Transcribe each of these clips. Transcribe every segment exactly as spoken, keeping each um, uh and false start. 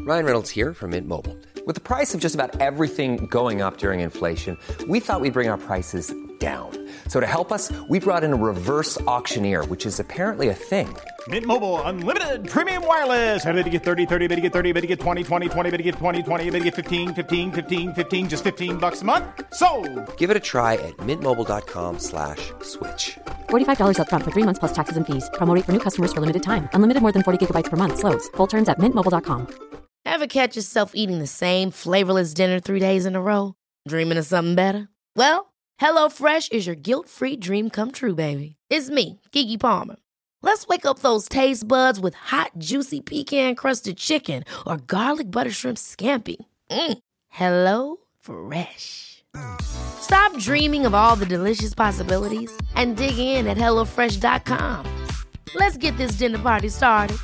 Ryan Reynolds here from Mint Mobile. With the price of just about everything going up during inflation, we thought we'd bring our prices down. So to help us, we brought in a reverse auctioneer, which is apparently a thing. Mint Mobile Unlimited Premium Wireless. How to get thirty, thirty, how to get thirty, how to get twenty, twenty, twenty, how to get twenty, twenty, how to get fifteen, fifteen, fifteen, fifteen, just fifteen bucks a month? Sold! Give it a try at mintmobile.com slash switch. forty-five dollars up front for three months plus taxes and fees. Promo rate for new customers for limited time. Unlimited more than forty gigabytes per month. Slows full terms at mint mobile dot com. Ever catch yourself eating the same flavorless dinner three days in a row? Dreaming of something better? Well, HelloFresh is your guilt-free dream come true, baby. It's me, Keke Palmer. Let's wake up those taste buds with hot, juicy pecan-crusted chicken or garlic butter shrimp scampi. Mm. Hello Fresh. Stop dreaming of all the delicious possibilities and dig in at hello fresh dot com. Let's get this dinner party started.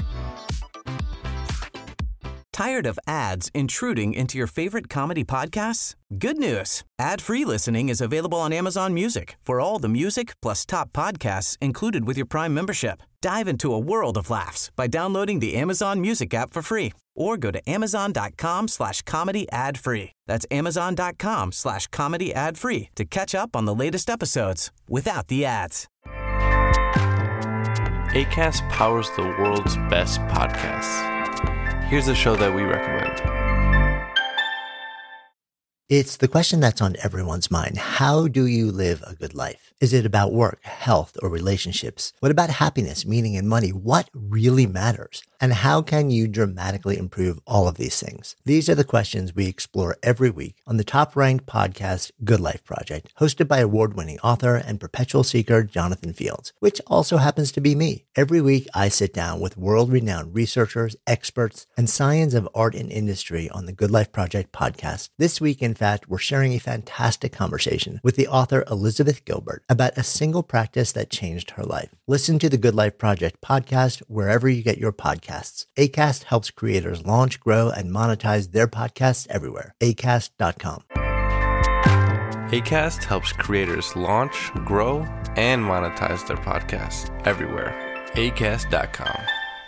Tired of ads intruding into your favorite comedy podcasts? Good news. Ad-free listening is available on Amazon Music for all the music plus top podcasts included with your Prime membership. Dive into a world of laughs by downloading the Amazon Music app for free or go to amazon.com slash comedy ad free. That's amazon.com slash comedy ad free to catch up on the latest episodes without the ads. Acast powers the world's best podcasts. Here's a show that we recommend. It's the question that's on everyone's mind. How do you live a good life? Is it about work, health, or relationships? What about happiness, meaning, and money? What really matters? And how can you dramatically improve all of these things? These are the questions we explore every week on the top-ranked podcast, Good Life Project, hosted by award-winning author and perpetual seeker Jonathan Fields, which also happens to be me. Every week, I sit down with world-renowned researchers, experts, and science of art and industry on the Good Life Project podcast. This week, in fact, we're sharing a fantastic conversation with the author Elizabeth Gilbert about a single practice that changed her life. Listen to the Good Life Project podcast wherever you get your podcasts. Acast helps creators launch, grow, and monetize their podcasts everywhere. acast dot com. Acast helps creators launch, grow, and monetize their podcasts everywhere. acast dot com.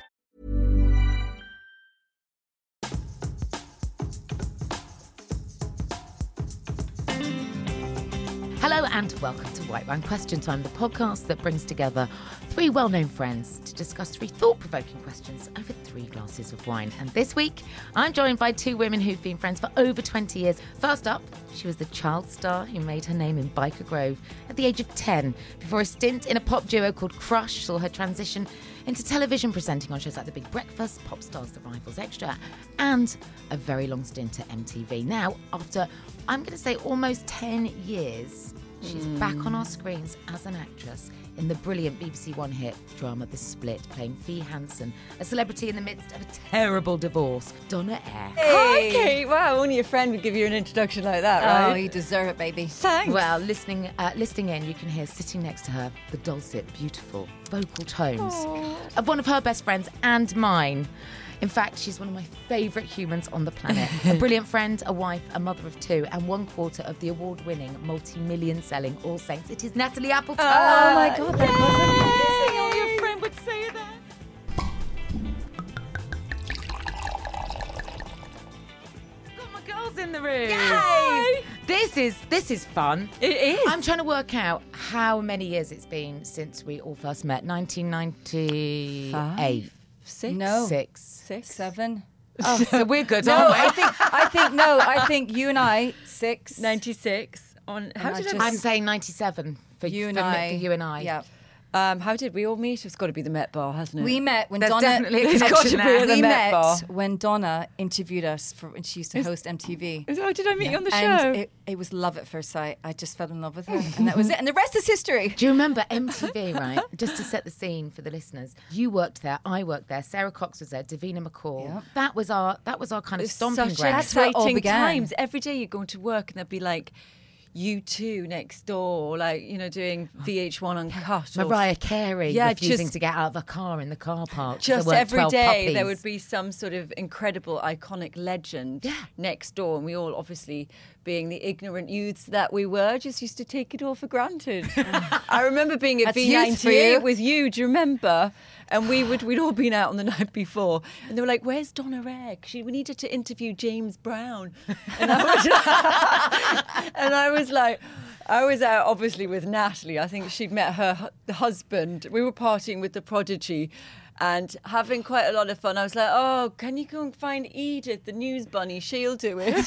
Hello and welcome to White Wine Question Time, the podcast that brings together three well-known friends to discuss three thought-provoking questions over three glasses of wine. And this week, I'm joined by two women who've been friends for over twenty years. First up, she was the child star who made her name in Byker Grove at the age of ten, before a stint in a pop duo called Crush saw her transition into television presenting on shows like The Big Breakfast, Pop Stars, The Rivals Extra, and a very long stint at M T V. Now, after, I'm going to say, almost ten years, she's mm. back on our screens as an actress in the brilliant B B C One hit drama The Split, playing Fee Hansen, a celebrity in the midst of a terrible divorce, Donna Eyre. Hey. Hi, Kate. Wow, only a friend would give you an introduction like that, right? Oh, you deserve it, baby. Thanks. Well, listening uh, listening in, you can hear sitting next to her the dulcet, beautiful vocal tones Aww. Of one of her best friends and mine. In fact, she's one of my favourite humans on the planet. A brilliant friend, a wife, a mother of two, and one quarter of the award-winning, multi-million selling All Saints. It is Natalie Appleton. Oh, my God, that was amazing. Only a friend would say that. Got my girls in the room. Yay! This is this is fun. It is. I'm trying to work out how many years it's been since we all first met. nineteen ninety-eight. Five? Six? No. Six. Six? Seven. Oh, so we're good, No, aren't we? I think, I think, no, I think you and I, six. ninety-six. On, how And I did just- I... I'm saying ninety-seven for You and for, I. For you and I. Yeah. Um, how did we all meet? It's got to be the Met Bar, hasn't it? We met when There's Donna. definitely a There's got to connection be there. a- the we Met met Bar. when Donna interviewed us for when she used to host M T V. Oh, did I meet you on the show? And it, it was love at first sight. I just fell in love with her, and that was it. And the rest is history. Do you remember M T V, right? Just to set the scene for the listeners. You worked there, I worked there, Sarah Cox was there, Davina McCall. Yeah. That was our that was our kind of It's stomping such ground. That's where it all exciting began. times. Every day you go into work and there'd be like U two next door, like, you know, doing V H one Uncut. or- Mariah Carey Yeah, refusing just- to get out of a car in the car park. 'cause Just there weren't every twelve day there puppies. would be some sort of incredible, iconic legend Yeah. next door. And we all, obviously, being the ignorant youths that we were, just used to take it all for granted. I remember being at That's V youth for ninety-eight you. with you, do you remember? And we would, we'd all been out on the night before. And they were like, where's Donna Egg? She, we needed to interview James Brown. And I was, and I was like, I was out obviously with Natalie. I think she'd met her hu- husband. We were partying with the Prodigy and having quite a lot of fun. I was like, oh, can you go and find Edith, the news bunny? She'll do it.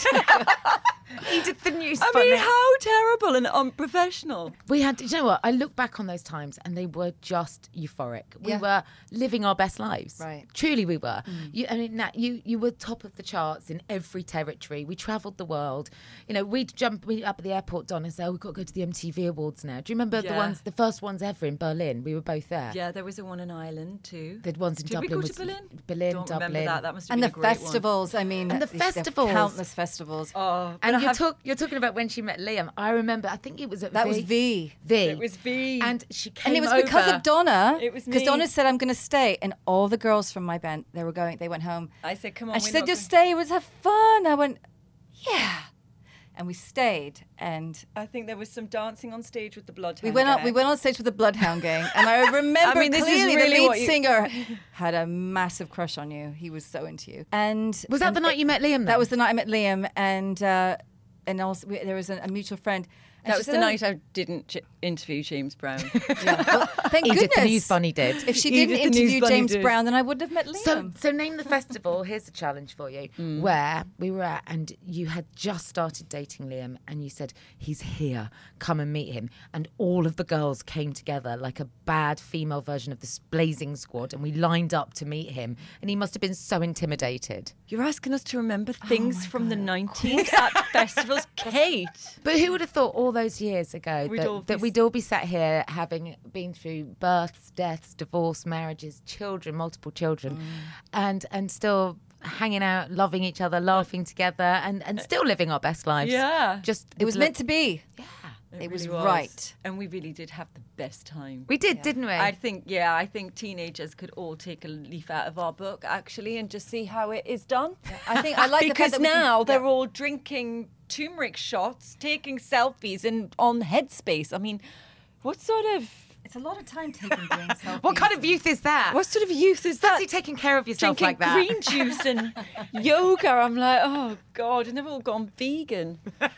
Edith the news I bunny. mean, how terrible and unprofessional. We had, you know what? I look back on those times and they were just euphoric. We Yeah. were living our best lives. Right. Truly, we were. You, I mean, Nat, you you were top of the charts in every territory. We travelled the world. You know, we'd jump we'd up at the airport, Don, and say, "Oh, we've got to go to the M T V Awards now." Do you remember the Yeah. ones, the first ones ever in Berlin? We were both there. Yeah, there was a one in Ireland too. The ones in Did Dublin. we go was to Berlin? Berlin, Don't Dublin. remember that. That must have And been the a great festivals, I mean. And the th- there are festivals. Countless festivals. one. Oh, And I you're, have- talk, you're talking about when she met Liam. I remember, I think it was at That V. was V. V. It was V. And she came And it was over. because of Donna. It was Because me. Donna said, I'm going to stay. And all the girls from my band, they were going, they went home. I said, come on. And she we're said, not just going- stay, let's have fun. I went, yeah. And we stayed. And I think there was some dancing on stage with the Bloodhound we went on, Gang. we went on stage with the Bloodhound Gang. And I remember I mean, this is clearly really the lead what you- singer had a massive crush on you. He was so into you. And Was that and the night it- you met Liam then? That was the night I met Liam. And, uh, and also we, there was a, a mutual friend. And That she was said, the "Oh, night I didn't ch- interview James Brown. yeah, well, thank Edith goodness. the news bunny did. If she Edith didn't the news interview bunny James did. Brown, then I wouldn't have met Liam. So, so name the festival. Here's the challenge for you. Mm. Where we were at, and you had just started dating Liam, and you said, he's here, come and meet him. And all of the girls came together like a bad female version of the Blazing Squad, and we lined up to meet him. And he must have been so intimidated. You're asking us to Oh remember things from the nineties at festivals. Kate. But who would have thought all those years ago We'd that, all that be- we'd all be sat here having been through births, deaths, divorce, marriages, children, multiple children, Mm. and and still hanging out, loving each other, laughing together, and, and still living our best lives. Yeah. Just it was meant to be. Yeah. It was really right. And we really did have the best time. We did, didn't we? I think, yeah, I think teenagers could all take a leaf out of our book, actually, and just see how it is done. I think I like the fact because that we can- now they're yeah. all drinking turmeric shots, taking selfies, and on Headspace. I mean, what sort of It's a lot of time taken doing selfies. What kind of youth is that? what sort of youth is that? Fancy taking care of yourself Drinking like that? green juice and yoga. I'm like, oh God, and they've all gone vegan.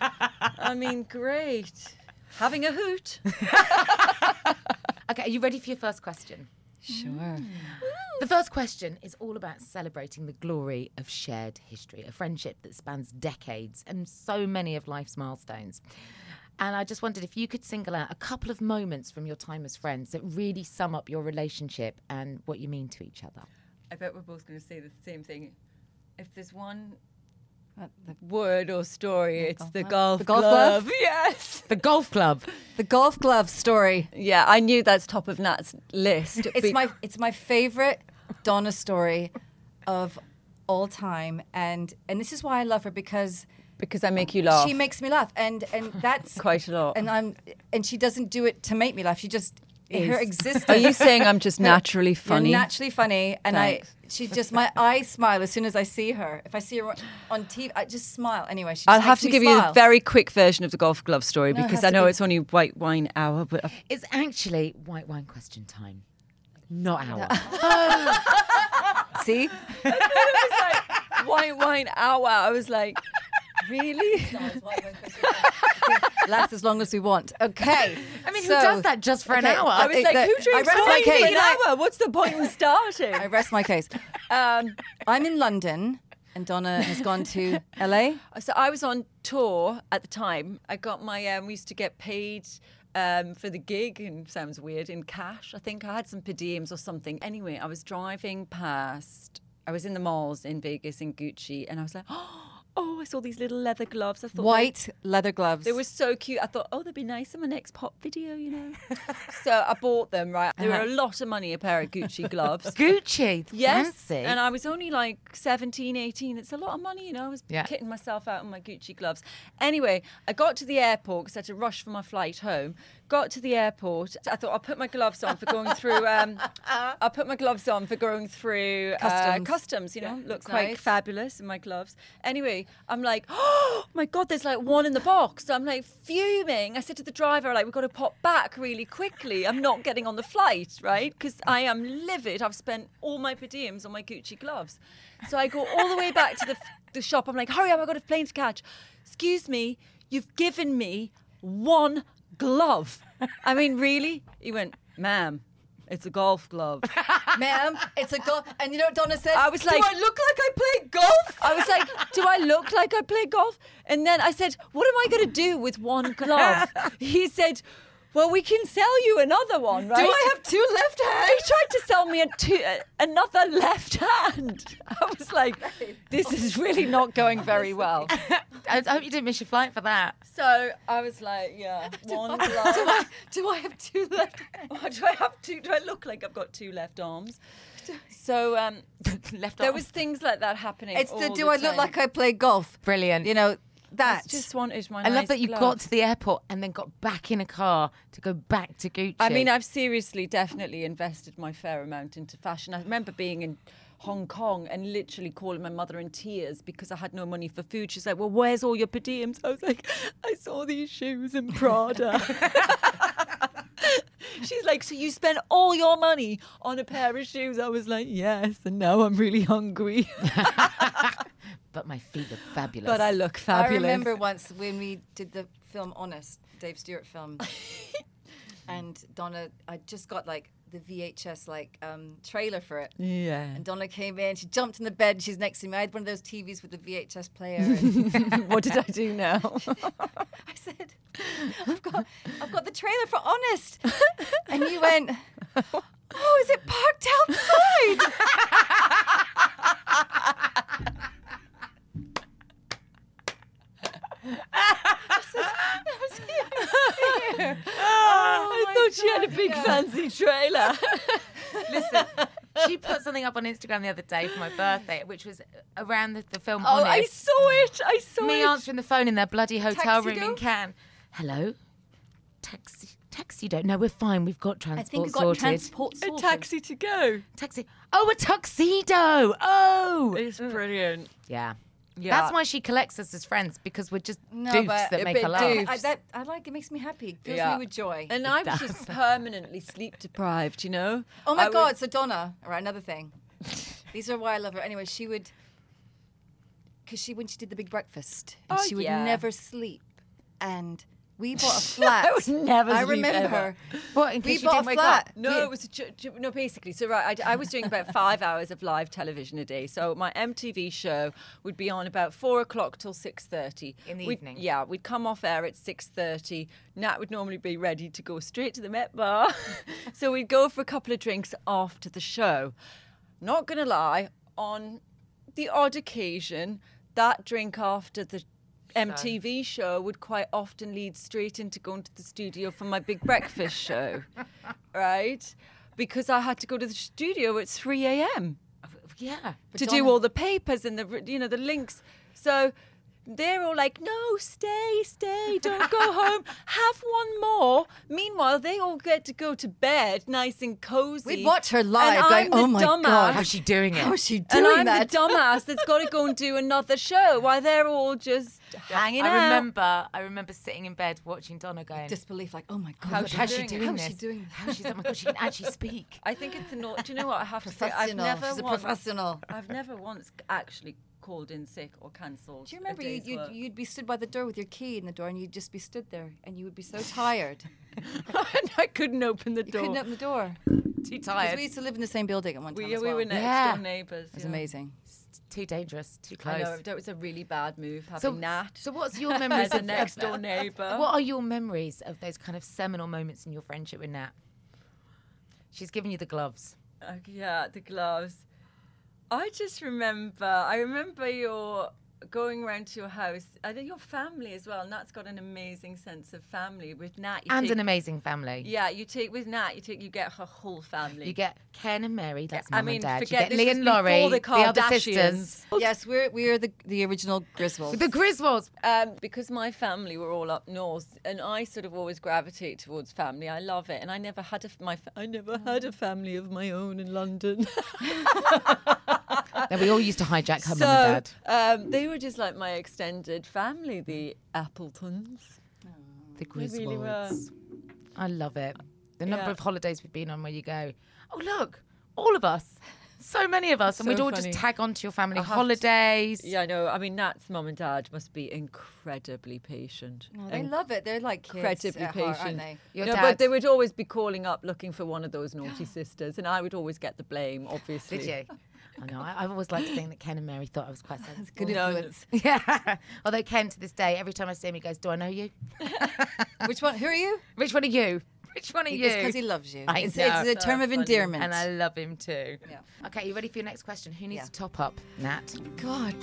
I mean, great. Having a hoot. Okay, are you ready for your first question? Sure. The first question is all about celebrating the glory of shared history, a friendship that spans decades and so many of life's milestones. And I just wondered if you could single out a couple of moments from your time as friends that really sum up your relationship and what you mean to each other. I bet we're both going to say the same thing. If there's one Uh, the, word or story, it's golf the glove? golf, The golf glove. glove? Yes. The golf club. the golf glove story. Yeah, I knew that's top of Nat's list. It's Be- my it's my favorite Donna story of all time, and and this is why I love her because because I make you laugh. she makes me laugh, and and that's Quite a lot. And I'm and she doesn't do it to make me laugh. She just her existence. Are you saying I'm just naturally funny? You're naturally funny, and Thanks. I. She just my eyes smile as soon as I see her. If I see her on, on T V, I just smile. Anyway, she just I'll have makes to me give you smile. a very quick version of the golf glove story No, it because has I to know be- it's only white wine hour, but It's actually white wine question time, not our. See, it was like white wine hour. I was like, really? last as long as we want. Okay. I mean, So- who does that just for an okay, hour? I was like, that- who drinks I rest my wine for case. an hour? What's the point in starting? I rest my case. Um, I'm in London, and Donna has gone to L A. So I was on tour at the time. I got my, um, we used to get paid um, for the gig, and sounds weird, in cash. I think I had some per diems or something. Anyway, I was driving past, I was in the malls in Vegas in Gucci, and I was like, oh, I saw these little leather gloves. I thought White leather gloves. They were so cute. I thought, oh, they'd be nice in my next pop video, you know. So I bought them, right? They were a lot of money, a pair of Gucci gloves. Gucci, Yes, fancy. and I was only like seventeen, eighteen. It's a lot of money, you know. I was Yeah. kitting myself out in my Gucci gloves. Anyway, I got to the airport because I had to rush for my flight home. Got to the airport. I thought I'll put my gloves on for going through. Um, I'll put my gloves on for going through uh, Customs. customs. You know, Yeah, look it's quite nice. fabulous in my gloves. Anyway, anyway, I'm like, oh my God, there's like one in the box. So I'm like fuming. I said to the driver, like, we've got to pop back really quickly. I'm not getting on the flight, right? Because I am livid. I've spent all my per diems on my Gucci gloves. So I go all the way back to the, the shop. I'm like, hurry up, I've got a plane to catch. Excuse me, you've given me one glove. I mean, really? He went, ma'am, it's a golf glove. Ma'am, it's a golf. And you know what Donna said? I was like, do I look like I play golf? I was like, do I look like I play golf? And then I said, what am I going to do with one glove? He said, well, we can sell you another one, right? Do I have two left hands? He tried to sell me a two, uh, another left hand. I was like, this is really not going very well. I hope you didn't miss your flight for that. So I was like, yeah, one glove. Do I, do I have two left hands? Do I have two? Do I look like I've got two left arms? So um, Left there arm. was things like that happening. It's the all do the I look time. like I play golf? Brilliant. You know, that. I just wanted my I love nice that you glove. got to the airport and then got back in a car to go back to Gucci. I mean, I've seriously, definitely invested my fair amount into fashion. I remember being in Hong Kong and literally calling my mother in tears because I had no money for food. She's like, well, where's all your per diems? I was like, I saw these shoes in Prada. She's like, so you spent all your money on a pair of shoes? I was like, yes, and now I'm really hungry. But my feet look fabulous. But I look fabulous. I remember once when we did the film Honest, Dave Stewart film, and Donna, I just got like the V H S like um, trailer for it. Yeah. And Donna came in, she jumped in the bed, she's next to me. I had one of those T Vs with the V H S player. And What did I do now? I said, I've got, I've got the trailer for Honest. And you went, oh, is it parked outside? I thought she had a big fancy trailer. Listen, she put something up on Instagram the other day for my birthday, which was around the, the film Oh, Honest. I saw it. I saw Me it. answering the phone in their bloody hotel room Tuxedo? in Cannes. Hello? Taxi. Taxi, no, we're fine. We've got transport I think we've got sorted. transport A sorted. taxi to go. Taxi. Oh, a tuxedo. Oh. It's brilliant. Yeah. Yeah. That's why she collects us as friends, because we're just No, doofs but that a make bit her laugh. doofs. I, that, I like it, makes me happy. It fills Yeah. me with joy. And I'm just permanently sleep deprived, you know? Oh my I would- God! So Donna, all right, another thing. These are why I love her. Anyway, she would, because she when she did the big breakfast, and Oh, she would yeah. never sleep, and we bought a flat. I would never I sleep remember. ever. What, in We case you bought didn't a wake flat. up? No, We- it was a ju- ju- no. Basically, so right, I, I was doing about five hours of live television a day. So my M T V show would be on about four o'clock till six thirty In the We'd- evening. Yeah, we'd come off air at six thirty. Nat would normally be ready to go straight to the Met Bar, so we'd go for a couple of drinks after the show. Not gonna lie, on the odd occasion, that drink after the M T V show would quite often lead straight into going to the studio for my big breakfast show, right? Because I had to go to the studio at three a.m. Yeah. to do all the papers and the you know the links. So they're all like, no, stay, stay, don't go home. Have one more. Meanwhile, they all get to go to bed nice and cozy. We'd watch her live, and going, I'm the "Oh my dumbass. God, How's she doing it? How is she And doing I'm that? the dumbass that's got to go and do another show while they're all just hanging I out. remember, I remember sitting in bed watching Donna going, Disbelief, like, oh my God, How's, how's she doing it? doing How's this? she doing this? How's she? Oh my God, she can actually speak. I think it's a no. Do you know what I have to say? I've Professional. never She's a once, professional. I've never once actually called in sick or cancelled. Do you remember a you, day's you'd, work. you'd be stood by the door with your key in the door, and you'd just be stood there, and you would be so tired, and I couldn't open the you door. couldn't open the door. Too Because tired. we used to live in the same building at one time We, as we well. were next Yeah. door neighbours. It was yeah. amazing. Too dangerous. Too I close. know that was a really bad move having So, Nat so what's your memories as a of next door neighbour. What are your memories of those kind of seminal moments in your friendship with Nat? She's given you the gloves. Uh, yeah, the gloves. I just remember. I remember your going around to your house. I think your family as well. And Nat's got an amazing sense of family with Nat. You And take, an amazing family. Yeah, you take with Nat. You take. You get her whole family. You get Ken and Mary, that's I mum mean, and dad. You forget get this Lee was and Laurie, before the other Kardashians. sisters. Yes, we're we're the the original Griswolds. The Griswolds. Um, because my family were all up north, and I sort of always gravitate towards family. I love it, and I never had a f- my fa- I never had a family of my own in London. Then we all used to hijack her so, mum and dad. Um, they were just like my extended family, the Appletons. The They really were. Griswolds. I love it. The number Yeah. of holidays we've been on where you go, oh, look, all of us. So many of us. And So we'd all funny. just tag on to your family I have to- holidays. Yeah, I know. I mean, Nat's mum and dad must be incredibly patient. No, they And love it. They're like kids incredibly at heart, patient. aren't they? Your no, dad- but they would always be calling up looking for one of those naughty sisters, and I would always get the blame, obviously. Did you? I know. I, I've always liked to think that Ken and Mary thought I was quite sensible. Good No, no. influence. Yeah. Although Ken, to this day, every time I see him, he goes, "Do I know you? Which one? Who are you? Which one are you? Which one are you?" It's because he loves you. I it's, know. it's a term of funny. endearment. And I love him too. Yeah. Okay, you ready for your next question? Who needs Yeah. to top up, Nat? God.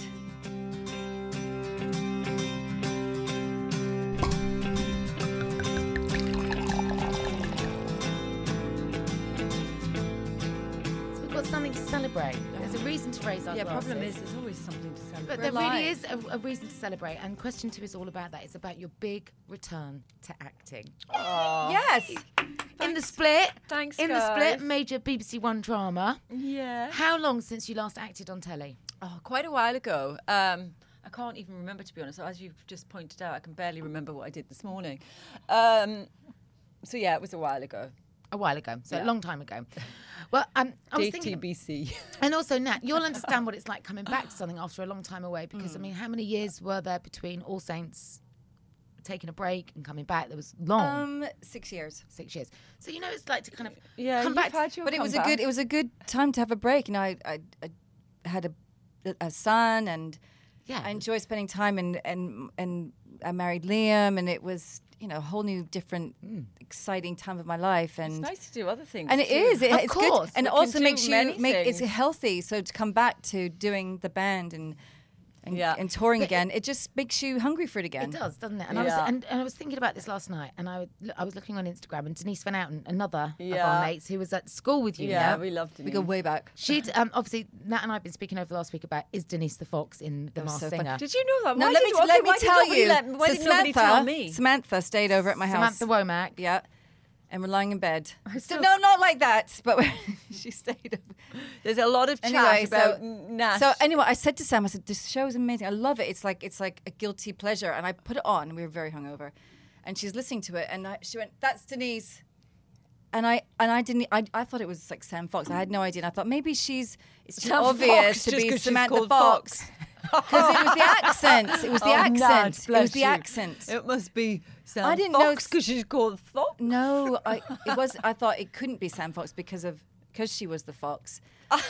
So we've got something to celebrate. There's a reason to raise our Yeah, glasses. problem is there's always something to celebrate. But We're there really alive. is a, a reason to celebrate. And question two is all about that. It's about your big return to acting. Yes. In the split. Thanks, In the split, guys. major B B C One drama. Yeah. How long since you last acted on telly? Oh, quite a while ago. Um, I can't even remember, to be honest. As you've just pointed out, I can barely remember what I did this morning. Um, so yeah, it was a while ago. A while ago, so a Yeah. long time ago. Well, um, I was Date thinking, T B C. and also Nat, you'll understand what it's like coming back to something after a long time away. Because I Mm. mean, how many years were there between All Saints taking a break and coming back? There was long, Um, six years. six years. So you know, it's like to kind of Yeah, come you've back. had your But it was a comeback. good. It was a good time to have a break. You know, I I, I had a a son, and Yeah. I enjoy spending time, and and and I married Liam, and it was you know a whole new different exciting time of my life, and It's nice to do other things. and it too. is. It, Of it's course. good, and We it can also do makes you many make it's things. healthy. So to come back to doing the band and and, Yeah. and touring But again, it, just makes you hungry for it again. It does, doesn't it? And I was Yeah. and, and I was thinking about this last night, and I would- I was looking on Instagram, and Denise Van Outen, another of Yeah. our mates who was at school with you. Yeah, now, we loved it. We go way back. She'd um, obviously Nat and I've been speaking over the last week about is Denise the Fox in The That was Masked so fun. Singer. Did you know that? No, Why let did me you- okay, let me why did tell nobody you. let- why so did nobody Samantha, tell me? Samantha stayed over at my house. Samantha Womack. Yeah. And we're lying in bed. So, still- no, not like that, but we're- she stayed up. There's a lot of chat Anyway, about so, Nat. so anyway, I said to Sam, I said, this show is amazing. I love it. It's like it's like a guilty pleasure. And I put it on. We were very hungover. And she's listening to it. And I, she went, that's Denise. And I and I didn't. I, I thought it was like Sam Fox. I had no idea. And I thought maybe she's. It's just Sam obvious Fox, to just be 'cause she's Samantha called Fox. Because it was the accent. It was the Oh, accent. Nat, it bless was the you. accent. It must be Sam I didn't know Fox because she's called Fox. No, I it was. I thought it couldn't be Sam Fox because of because she was the fox.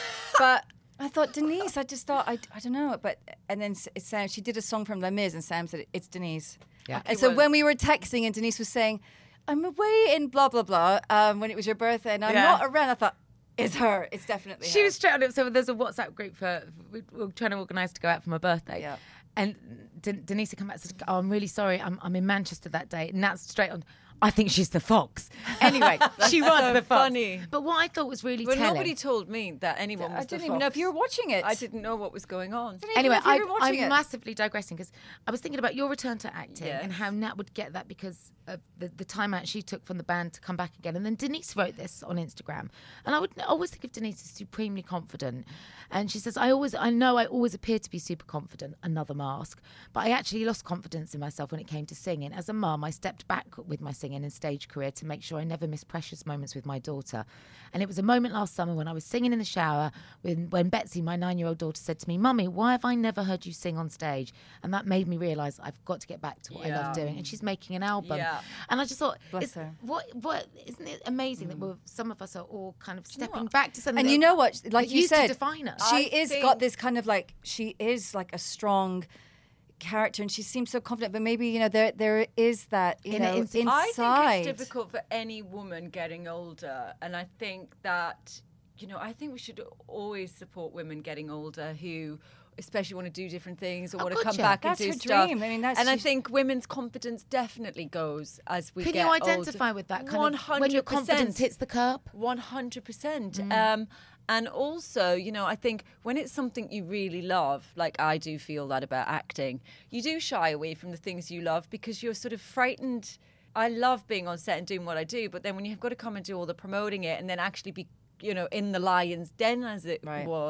But I thought Denise. I just thought I, I don't know. But and then S- Sam she did a song from Les Mis and Sam said it's Denise. Yeah. And so well- when we were texting and Denise was saying, "I'm away in blah blah blah," um, when it was your birthday and I'm Yeah. not around, I thought it's her. It's definitely She her. was straight on it. So there's a WhatsApp group for we we're trying to organise to go out for my birthday. Yeah. And De- Denise had come back and said, "Oh, I'm really sorry. I'm I'm in Manchester that day." And that's straight on. I think she's the fox. Anyway, she was so the fox. funny. But what I thought was really But telling. nobody told me that anyone was I didn't the even know if Fox. you were watching it. I didn't know what was going on. Didn't even Anyway, know if you I, were watching I'm it. massively digressing because I was thinking about your return to acting Yes. and how Nat would get that because of the, the time out she took from the band to come back again. And then Denise wrote this on Instagram. And I would always think of Denise as supremely confident. And she says, I always, I know I always appear to be super confident, another mask, but I actually lost confidence in myself when it came to singing. As a mum, I stepped back with my singing and stage career to make sure I never missed precious moments with my daughter. And it was a moment last summer when I was singing in the shower when, when Betsy, my nine-year-old daughter, said to me, Mummy, why have I never heard you sing on stage? And that made me realise I've got to get back to what I love Yeah. doing. And she's making an album. Yeah. And I just thought, Bless it's- her. what, what, isn't it amazing that we're, some of us are all kind of stepping what? back to something And that- you know what? Like that you used to said, define us. she I is think- got this kind of like she is like a strong character, and she seems so confident. But maybe you know there there is that you In- know in- inside. I think it's difficult for any woman getting older, and I think that you know I think we should always support women getting older who especially want to do different things or Oh, want to come gotcha. back That's and do her stuff. dream. I mean, that's and I she's- think women's confidence definitely goes as we Can get you older. identify with that kind one of hundred when your confidence hits the curb? One hundred percent. Mm. Um, and also, you know, I think when it's something you really love, like I do feel that about acting, you do shy away from the things you love because you're sort of frightened. I love being on set and doing what I do, but then when you've got to come and do all the promoting it and then actually be, you know, in the lion's den as it Right. was,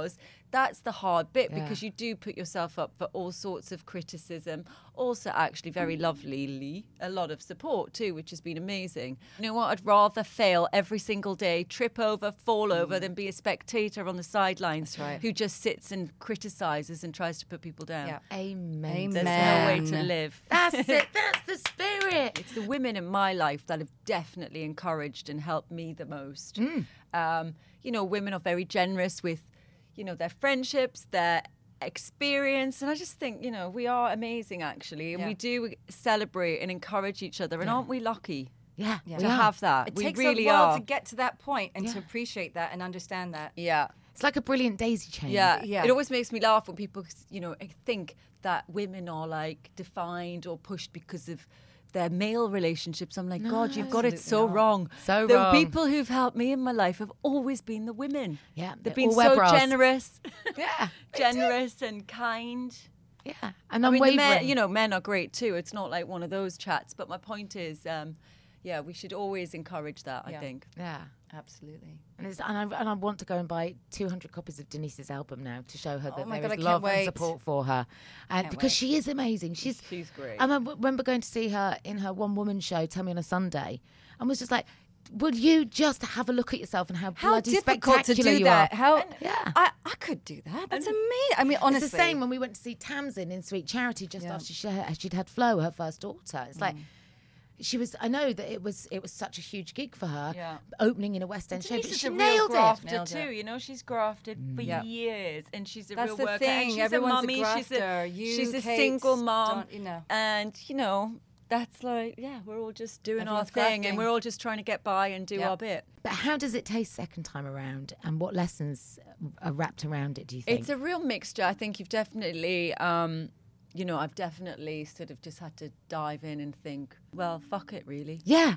that's the hard bit Yeah. because you do put yourself up for all sorts of criticism. Also, actually, very lovelyly, a lot of support too, which has been amazing. You know what? I'd rather fail every single day, trip over, fall over, than be a spectator on the sidelines That's right. who just sits and criticises and tries to put people down. Yeah. Amen. There's Amen. no way to live. That's it. That's the spirit. It's the women in my life that have definitely encouraged and helped me the most. Um, you know, women are very generous with, you know, their friendships, their experience. And I just think, you know, we are amazing, actually. And Yeah. we do celebrate and encourage each other. And aren't we lucky Yeah. Yeah. to we are. have that? It we takes really a while are. to get to that point and Yeah. to appreciate that and understand that. Yeah. It's like a brilliant daisy chain. Yeah. Yeah. It always makes me laugh when people, you know, think that women are like defined or pushed because of their male relationships. I'm like, God, you've got it so absolutely not. wrong. So the wrong. people who've helped me in my life have always been the women. Yeah, They've they're been all wear so bras. generous, Yeah. generous and kind. Yeah. And I mean, unwavering. the men, you know, men are great too. It's not like one of those chats. But my point is, um, yeah, we should always encourage that, I Yeah. think. Yeah. Absolutely. And, it's, and, I, and I want to go and buy two hundred copies of Denise's album now to show her that Oh my there God, is I can't love and wait. support for her. And Can't because wait. she is amazing. She's She's great. I remember, remember going to see her in her one woman show, Tell Me on a Sunday, and was just like, would you just have a look at yourself and how, How bloody difficult to spectacular do you that. are? How Yeah. I, I could do that. That's amazing. I mean, honestly. It's the same when we went to see Tamsin in Sweet Charity just Yeah. after she had, she'd had Flo, her first daughter. It's like she was. I know that it was it was such a huge gig for her, Yeah. opening in a West End show, Denise but is she a real nailed it. grafter Nailed too. it. You know, she's grafted for Yeah. years, and she's a That's real the worker. thing. And she's Everyone's a a mummy. She's a grafter. You, she's a Kate, single mom, don't- you know. and you know that's like yeah, we're all just doing Everyone's our thing, grafting. and we're all just trying to get by and do Yep. our bit. But how does it taste second time around, and what lessons are wrapped around it? Do you think? It's a real mixture. I think you've definitely, um, you know, I've definitely sort of just had to dive in and think, well, fuck it, really. yeah.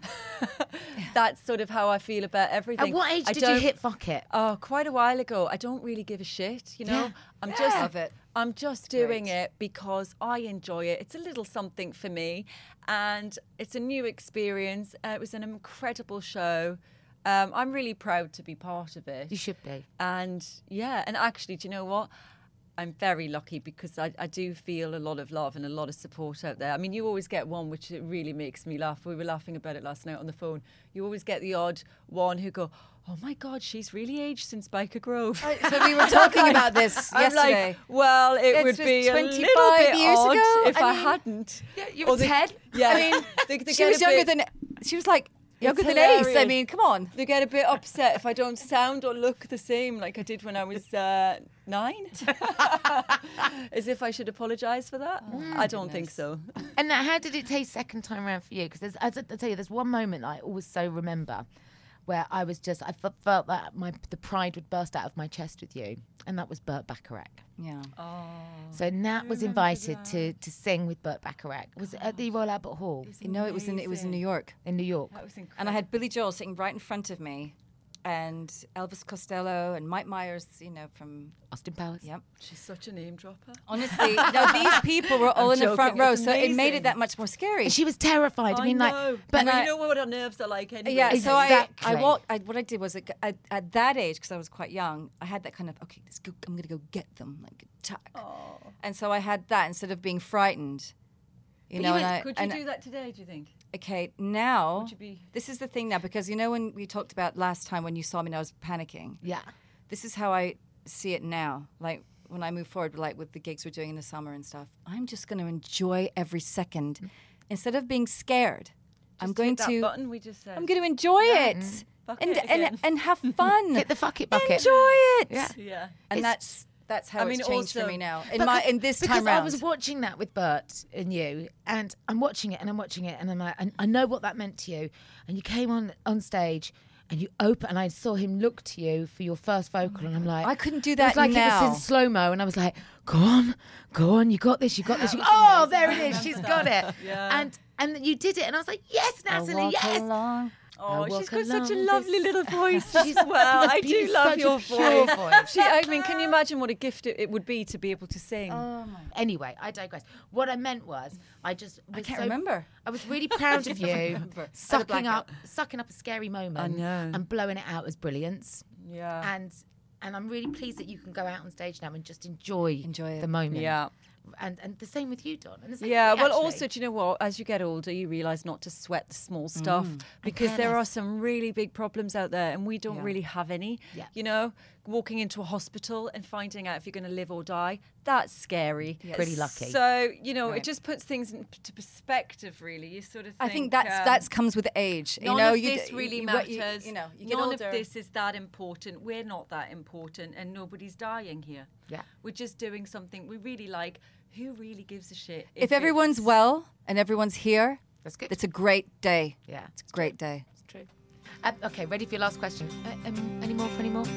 That's sort of how I feel about everything. At what age I did you don't- hit fuck it? Oh, quite a while ago. I don't really give a shit, you know. Yeah. I'm Yeah. just Love it. I'm just doing Great. it because I enjoy it. It's a little something for me, and it's a new experience. Uh, it was an incredible show. Um, I'm really proud to be part of it. You should be. And yeah, and actually, do you know what? I'm very lucky because I, I do feel a lot of love and a lot of support out there. I mean, you always get one which it really makes me laugh. We were laughing about it last night on the phone. You always get the odd one who go, oh my God, she's really aged since Biker Grove. So we were talking about this I'm yesterday. like, well, it It's would just be a little twenty-five bit years odd ago. if I I, mean- hadn't. Yeah, you Or were they- ten. Yeah, I mean, they, they she get was a younger bit- than. She was like younger It's than Ace. I hilarious. mean, come on. They get a bit upset if I don't sound or look the same like I did when I was uh, nine. As if I should apologise for that. I don't think so. And now, how did it taste second time around for you? Because as I tell you, there's one moment I always so remember where I was just, I f- felt that my the pride would burst out of my chest with you, and that was Burt Bacharach. Yeah. So Nat was invited to to sing with Burt Bacharach. Was it at the Royal Albert Hall You know, it was in it was in New York, in New York? That was incredible. and I had Billy Joel sitting right in front of me, and Elvis Costello and Mike Myers. You know, from Austin Powers. yep. She's such a name dropper. Honestly, now these people were all I'm in the front joking, row, it's so it made amazing. it that much more scary. And she was terrified. I mean, know. like, but but And I- you know what our nerves are like anyway. Yeah, so I, Exactly. I walked. I, what I did was at, at, at that age, because I was quite young, I had that kind of okay. Let's go. I'm going to go get them, like attack. And so I had that instead of being frightened. You But know, you and went- I, Could you and do that today, do you think? Okay, now Would you be- this is the thing now, because you know when we talked about last time when you saw me and I was panicking. yeah. This is how I see it now. Like when I move forward, like with the gigs we're doing in the summer and stuff, I'm just going to enjoy every second instead of being scared. I'm Just going hit that to. button we just said. I'm going to enjoy it Fuck and it and again. and have fun. Hit the fuck it bucket. Enjoy it. Yeah. Yeah. And It's- that's that's how I mean, it's changed also- for me now. In Because- my in this because time round. I was watching that with Bert and you, and I'm watching it and I'm watching it, and I'm like, and I know what that meant to you. And you came on on stage, and you open, and I saw him look to you for your first vocal, and I'm like, I couldn't do It that was like now. it was in slow mo, and I was like, go on, go on, you got this, you got this. You got, oh, there it is, she's got it. Yeah. And and you did it, and I was like, yes, I'll Natalie, walk yes. along. Oh, I she's walk got such a along lovely this- little voice She's- as well. I must be do love such a your pure voice. voice. She, I mean, can you imagine what a gift it, it would be to be able to sing? Anyway, I digress. What I meant was, I just was I can't so- remember. I was really proud of you, remember. I had a sucking blackout. up, sucking up a scary moment, I know. and blowing it out as brilliance. Yeah. And and I'm really pleased that you can go out on stage now and just enjoy, Enjoy it. the moment. Yeah. And and the same with you, Don. And the same Yeah, with me, well, actually. also, do you know what? As you get older, you realise not to sweat the small stuff because there are careless. some really big problems out there, and we don't Yeah. really have any. Yeah. You know, walking into a hospital and finding out if you're going to live or die, that's scary. Pretty lucky. So, you know, Right. it just puts things into perspective, really. You sort of think, I think that's um, that's comes with age. None you know, of you, this d- really you, matters. you, you know, you get None older. of this is that important. We're not that important, and nobody's dying here. Yeah. We're just doing something we really like. Who really gives a shit? If everyone's it's- well and everyone's here, That's good. it's a great day. Yeah, It's a great day. It's true. Uh, okay, ready for your last question? Uh, um, any more? Any more?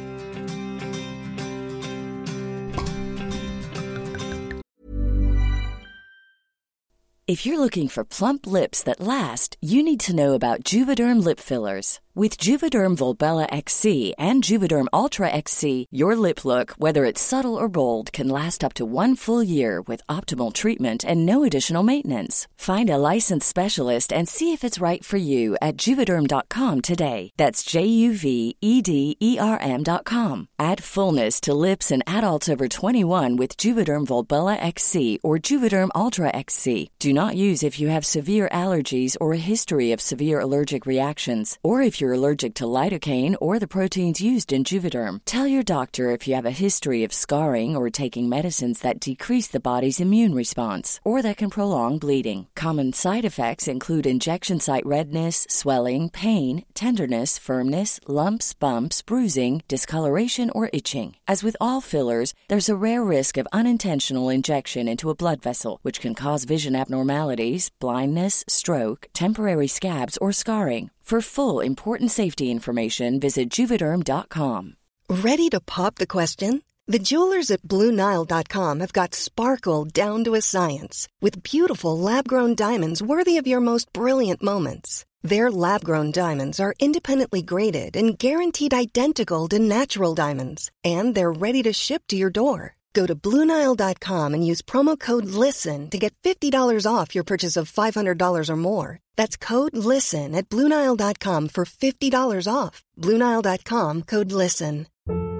If you're looking for plump lips that last, you need to know about Juvederm lip fillers. With Juvederm Volbella X C and Juvederm Ultra X C, your lip look, whether it's subtle or bold, can last up to one full year with optimal treatment and no additional maintenance. Find a licensed specialist and see if it's right for you at juvederm dot com today. That's J U V E D E R M dot com. Add fullness to lips in adults over twenty-one with Juvederm Volbella X C or Juvederm Ultra X C. Do not use if you have severe allergies or a history of severe allergic reactions, or if you're allergic to lidocaine or the proteins used in Juvederm. Tell your doctor if you have a history of scarring or taking medicines that decrease the body's immune response or that can prolong bleeding. Common side effects include injection site redness, swelling, pain, tenderness, firmness, lumps, bumps, bruising, discoloration, or itching. As with all fillers, there's a rare risk of unintentional injection into a blood vessel, which can cause vision abnormalities, blindness, stroke, temporary scabs, or scarring. For full, important safety information, visit Juvederm dot com. Ready to pop the question? The jewelers at Blue Nile dot com have got sparkle down to a science with beautiful lab-grown diamonds worthy of your most brilliant moments. Their lab-grown diamonds are independently graded and guaranteed identical to natural diamonds, and they're ready to ship to your door. Go to Blue Nile dot com and use promo code LISTEN to get fifty dollars off your purchase of five hundred dollars or more. That's code LISTEN at Blue Nile dot com for fifty dollars off. Blue Nile dot com, code LISTEN.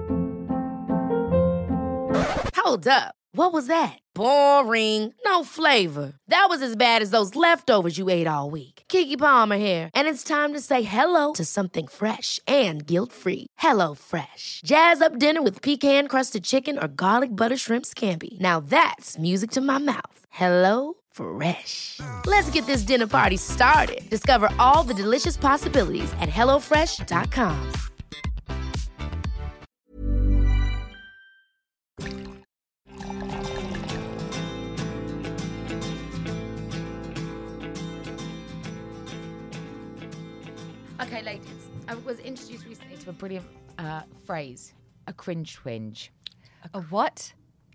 Hold up. What was that? Boring. No flavor. That was as bad as those leftovers you ate all week. Keke Palmer here, and it's time to say hello to something fresh and guilt-free. Hello Fresh. Jazz up dinner with pecan-crusted chicken or garlic butter shrimp scampi. Now that's music to my mouth. Hello Fresh. Let's get this dinner party started. Discover all the delicious possibilities at hello fresh dot com. Okay, ladies, I was introduced recently to a brilliant uh, phrase, a cringe twinge. A what?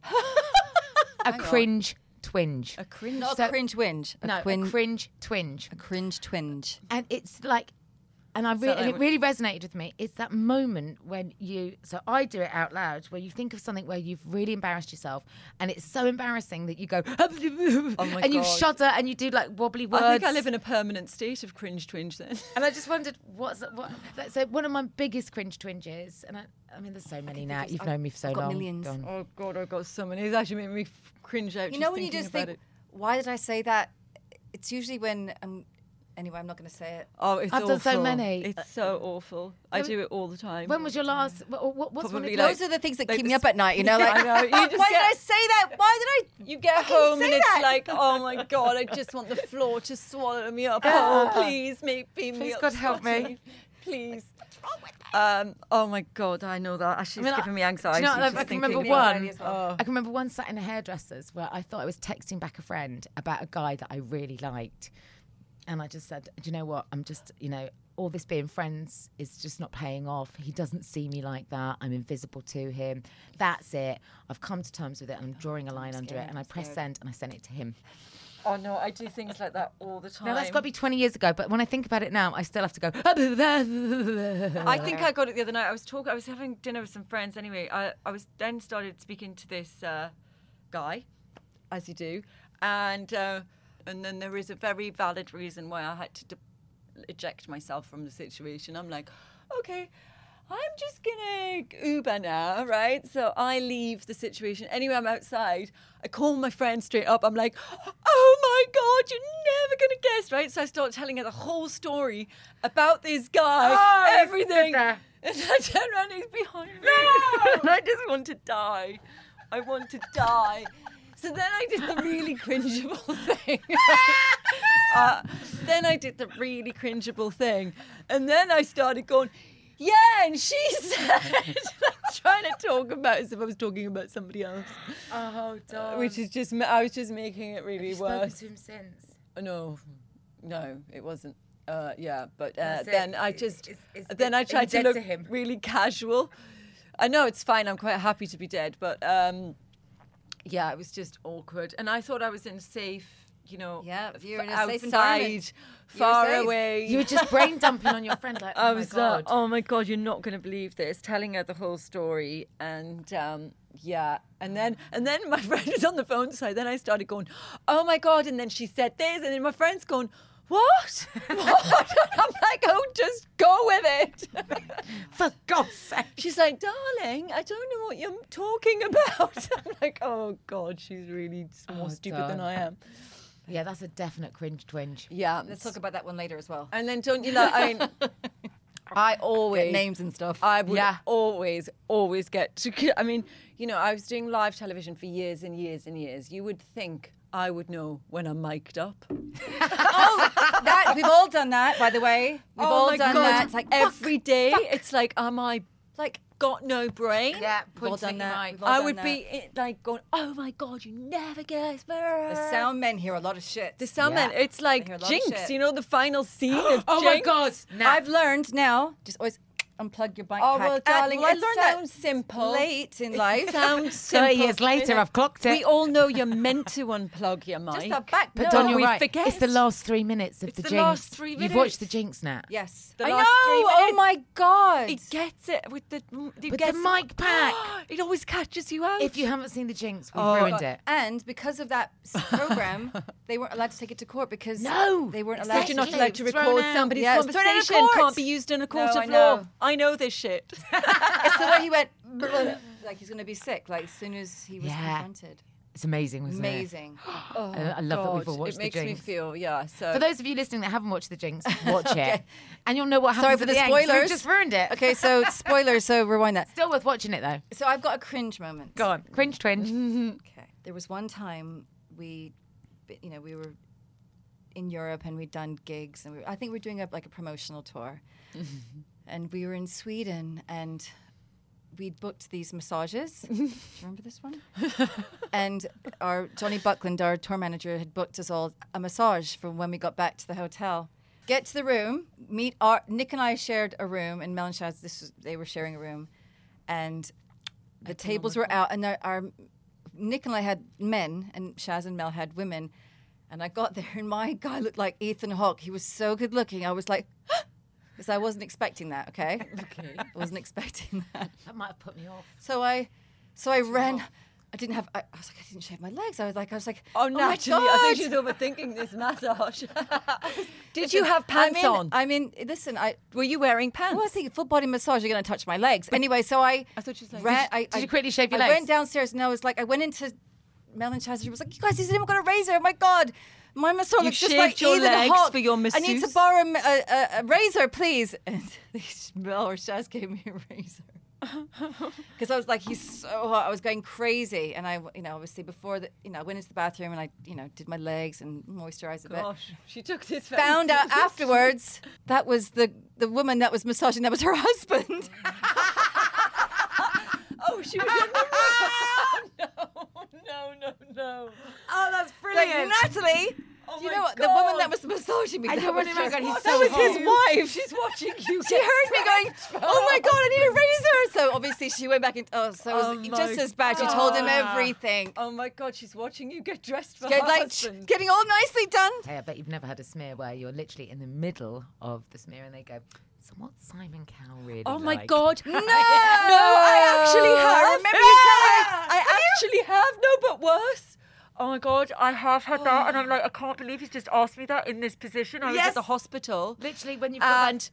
A cringe twinge. A cringe. Not So- a cringe whinge. A no, quin- a cringe twinge. A cringe twinge. And it's like, and I really, that and it like- really resonated with me. It's that moment when you, so I do it out loud, where you think of something where you've really embarrassed yourself, and it's so embarrassing that you go, Oh my and you God. shudder and you do like wobbly words. I think I live in a permanent state of cringe twinge then. And I just wondered, what's what? So one of my biggest cringe twinges, and I, I mean, there's so many now. there's- You've I've- known me for so I've got long. millions. Dawn. Oh God, I've got so many. It's actually making me f- cringe out. You just know when you thinking just about think, it. why did I say that? It's usually when um. Anyway, I'm not going to say it. Oh, it's I've awful. done so many. It's so awful. I When- do it all the time. When was your last? What, what, what's one of Probably your- like- Those are the things that like keep the me up s- at night. You know, like I know, you why just did get- I say that? Why did I? You get fucking home say and it's that? like, oh my God, I just want the floor to swallow me up. Oh, please, make me Please, up. God, help me. Scotty. Please. What's wrong with that? Um, oh my God, I know that. Actually, I mean, it's I- giving me do anxiety. you know what, just I can remember thinking- one. Oh. I can remember one sat in a hairdresser's where I thought I was texting back a friend about a guy that I really liked, and I just said, "Do you know what? I'm just, you know, all this being friends is just not paying off. He doesn't see me like that. I'm invisible to him. That's it. I've come to terms with it, and I'm drawing a line under it." And I pressed send, and I sent it to him. Oh no, I do things like that all the time. Now that's got to be twenty years ago, but when I think about it now, I still have to go. I think I got it the other night. I was talking. I was having dinner with some friends. Anyway, I, I was then started speaking to this uh, guy, as you do, and uh, and then there is a very valid reason why I had to de- eject myself from the situation. I'm like, okay, I'm just gonna Uber now, right? So I leave the situation. Anyway, I'm outside. I call my friend straight up. I'm like, oh my God, you're never gonna guess, right? So I start telling her the whole story about this guy, Oh, everything. sister. And I turn around and he's behind me. And I just want to die. I want to die. So then I did the really cringeable thing. uh, then I did the really cringeable thing. And then I started going, yeah, and she said, trying to talk about it as if I was talking about somebody else. Oh, darn. Which is just, I was just making it really Have you worse. spoken to him since? No, no, it wasn't. Uh, yeah, but uh, That's it. then I It- just, it's- it's- then I it's tried to dead look to him. really casual. I know it's fine. I'm quite happy to be dead, but um, yeah, it was just awkward. And I thought I was in safe, you know, Yeah, you're f- in a safe outside, environment. You were far safe. away. You were just brain dumping on your friend, like, oh I my was God. like, oh my God, you're not going to believe this. Telling her the whole story, and um, yeah, and then and then my friend was on the phone side. Then I started going, oh my God, and then she said this, and then my friend's going, what? What? I'm like, oh, just go with it. For God's sake. She's like, darling, I don't know what you're talking about. I'm like, oh God, she's really more Oh, stupid than darn. I am. Yeah, that's a definite cringe twinge. Yeah. Let's talk about that one later as well. And then don't you know, I mean, I always Get names and stuff. I would Yeah. always, always get to. I mean, you know, I was doing live television for years and years and years. You would think I would know when I'm mic'd up. Oh, that we've all done that, by the way. We've oh all my done God. that. It's like every fuck, day. fuck. It's like, am I like got no brain? Yeah, We've all pointing done at your that. mic. We've all I done would that. be eh, like going, oh my God, you never guess. The sound men hear a lot of shit. The sound Yeah. man, it's I like hear a lot of Jinx, shit. you know, the final scene of Oh my Jinx. God. Nah. I've learned now, just always unplug your bike Oh, pack. well, And, darling, well, I it learned sounds that simple. late in life. Sounds So simple. years later, I've clocked it. We all know you're meant to unplug your mic. Just a back. But no, Don, you're we right. forget. It's the last three minutes of It's the the Jinx. last three You've minutes. watched the Jinx, Nat. Yes. The I last know. three Oh minutes. my God. It gets it with the it With the gets mic pack. It always catches you out. If you haven't seen the Jinx, we've Oh, ruined God. it. And because of that s- program, they weren't allowed to take it to court because No, they weren't allowed Said exactly. you're not allowed to It's thrown record out. somebody's Yeah, it's thrown out of conversation. court. Can't be used in a court No, of I law. know. I know this shit. It's the way he went, like he's going to be sick, like as soon as he was Yeah. confronted. It's amazing, wasn't Amazing. Oh, I- I love that we've all God, watched It the makes me Jinx. feel, yeah. So it? For those of you listening that haven't watched the Jinx, watch it. And you'll know what happens Sorry at for the the end, 'cause spoilers. We've just ruined it. Okay, so spoilers, so rewind that. Still worth watching it, though. So I've got a cringe moment. Go on. Cringe twinge. Okay. There was one time we, you know, we were in Europe and we'd done gigs, and we were, I think we were doing a, like a promotional tour, and we were in Sweden, and we'd booked these massages. Do you remember this one? And our Johnny Buckland, our tour manager, had booked us all a massage from when we got back to the hotel. Get to the room, meet our Nick and I shared a room, and Mel and Shaz, this was, they were sharing a room, and the tables were out, and our, our Nick and I had men, and Shaz and Mel had women. And I got there, and my guy looked like Ethan Hawke. He was so good looking. I was like, because I wasn't expecting that. Okay, okay, I wasn't expecting that. That might have put me off. So I, so I ran. I didn't have. I, I was like, I didn't shave my legs. I was like, I was like, Oh, my naturally, I think God. she's overthinking this massage. Did Listen, you have pants I'm in, on? I mean, listen, I. Were you wearing pants? Well, I think full body massage, you're going to touch my legs. Anyway, so I. I thought you said- ran, Did I, did I- you quickly shave your I legs? went downstairs and I was like, I went into Mel and Chaz. She was like, you guys, he's even got a razor. Oh my God. My massage You've looks just shaved like your Ethan legs Hawke. for your I need to masseuse? borrow a, a, a razor, please. And Mel or Chaz gave me a razor. Because I was like, he's so hot. I was going crazy. And I, you know, obviously before the, you know, I went into the bathroom and I, you know, did my legs and moisturized a bit. Gosh, she took this. Found out afterwards that was the, the woman that was massaging, that was her husband. Oh, she was in the room. no, no, no, no. Oh, that's Like, brilliant. Natalie, Oh do you my know what? The woman God. that was massaging me, And that you're was running around her- going, he's that so was hot. his wife. She's watching you. She heard me going, oh my God, I need a razor. So obviously she went back and, oh, so it was Oh my just as bad. She told him God. everything. Oh my God, she's watching you get dressed for Get, her like, husband. getting all nicely done. Hey, I bet you've never had a smear where you're literally in the middle of the smear and they go, so what's Simon Cowell really Oh my like?" God. No, no, I actually have. I remember you telling I actually have. No, but worse. Oh my God, I have had that, and I'm like, I can't believe he's just asked me that in this position. I was Yes. at the hospital. Literally, when you've got And that, that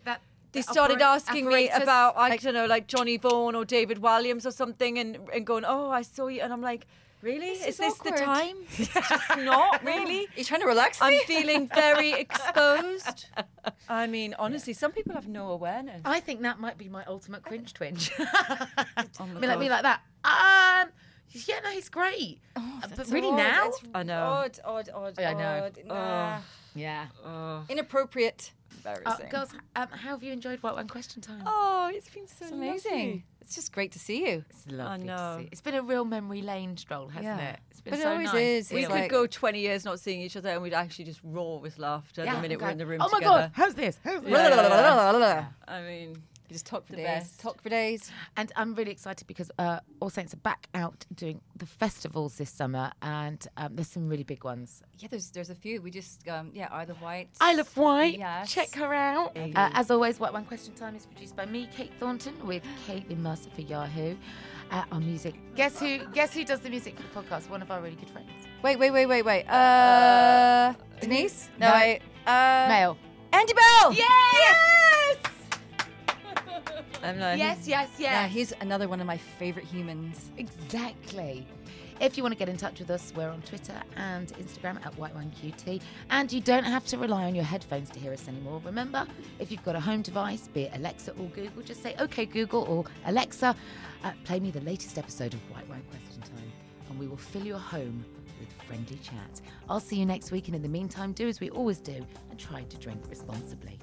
they started Operate- asking me apparatus, about, I like- don't know, like Johnny Vaughan or David Williams or something, and, and going, oh, I saw you. And I'm like, really? This is is this the awkward. time? It's just not, really. You're trying to relax I'm me? feeling very exposed. I mean, honestly, some people have no awareness. I think that might be my ultimate cringe twinge. Oh my me like God. me like that. Um, yeah, no, he's great. Oh, Uh, but that's really odd. now? That's I know. Odd, odd, odd, Yeah, I know. odd. Nah. Yeah. Inappropriate. Uh, Embarrassing. girls, um, how have you enjoyed White Wine Question Time? Oh, it's been so It's amazing. lovely. It's just great to see you. It's lovely know. to see. It's been a real memory lane stroll, hasn't Yeah. it? It's been But it so always nice. is. We It's could like- go twenty years not seeing each other and we'd actually just roar with laughter Yeah, the minute okay. we're in the room Oh my together. God, how's this? How's this? Yeah. I mean, You just talk for The days. best. Talk for days. And I'm really excited because uh, All Saints are back out doing the festivals this summer, and um, there's some really big ones. Yeah, there's there's a few. We just um yeah, Isle of Wight. Isle of Wight, Yes. check her out. Uh, as always, White Wine Question Time is produced by me, Kate Thornton, with Caitlin Mercer for Yahoo. Uh, our music. Guess who? Guess who does the music for the podcast? One of our really good friends. Wait, wait, wait, wait, wait. Uh, Denise? No. wait. Uh, Male. Andy Bell. Yes! I'm like, Yes, yes, yes. Yeah, he's another one of my favorite humans. Exactly. If you want to get in touch with us, we're on Twitter and Instagram at White Wine Q T. And you don't have to rely on your headphones to hear us anymore. Remember, if you've got a home device, be it Alexa or Google, just say, OK, Google or Alexa, uh, play me the latest episode of White Wine Question Time, and we will fill your home with friendly chat. I'll see you next week, and in the meantime, do as we always do and try to drink responsibly.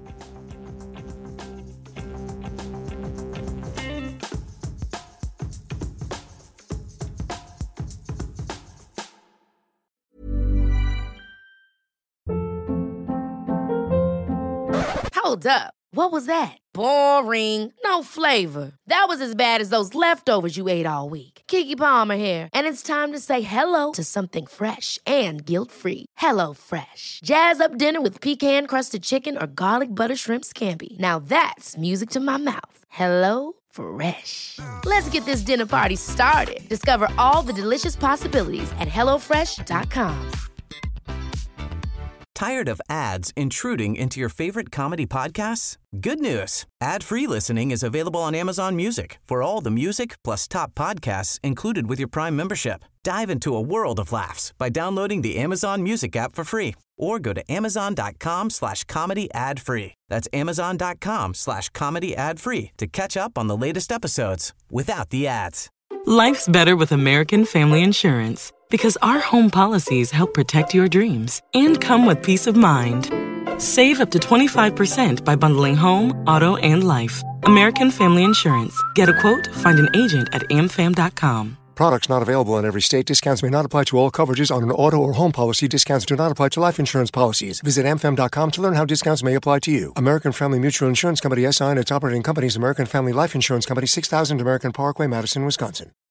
Hold up. What was that? Boring. No flavor. That was as bad as those leftovers you ate all week. Keke Palmer here, and it's time to say hello to something fresh and guilt-free. Hello Fresh. Jazz up dinner with pecan-crusted chicken or garlic butter shrimp scampi. Now that's music to my mouth. Hello Fresh. Let's get this dinner party started. Discover all the delicious possibilities at hello fresh dot com. Tired of ads intruding into your favorite comedy podcasts? Good news. Ad-free listening is available on Amazon Music for all the music plus top podcasts included with your Prime membership. Dive into a world of laughs by downloading the Amazon Music app for free or go to amazon.com slash comedy ad free. That's amazon.com slash comedy ad free to catch up on the latest episodes without the ads. Life's better with American Family Insurance because our home policies help protect your dreams and come with peace of mind. Save up to twenty-five percent by bundling home, auto, and life. American Family Insurance. Get a quote, find an agent at a m fam dot com. Products not available in every state. Discounts may not apply to all coverages on an auto or home policy. Discounts do not apply to life insurance policies. Visit a m fam dot com to learn how discounts may apply to you. American Family Mutual Insurance Company S I and its operating companies, American Family Life Insurance Company, six thousand American Parkway, Madison, Wisconsin.